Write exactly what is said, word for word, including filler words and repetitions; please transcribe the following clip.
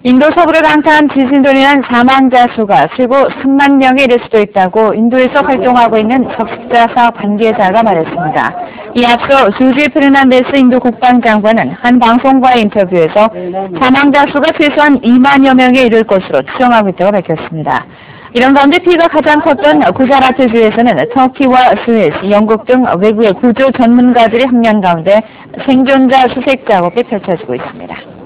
인도 서부를 강타한 지진으로 인한 사망자 수가 최고 삼만 명에 이를 수도 있다고 인도에서 활동하고 있는 적십자 사업 관계자가 말했습니다. 이 앞서 주지 페르난데스 인도 국방장관은 한 방송과의 인터뷰에서 사망자 수가 최소한 이만여 명에 이를 것으로 추정하고 있다고 밝혔습니다. 이런 가운데 피해가 가장 컸던 구자라트주에서는 터키와 스위스, 영국 등 외국의 구조 전문가들이 함량 가운데 생존자 수색 작업이 펼쳐지고 있습니다.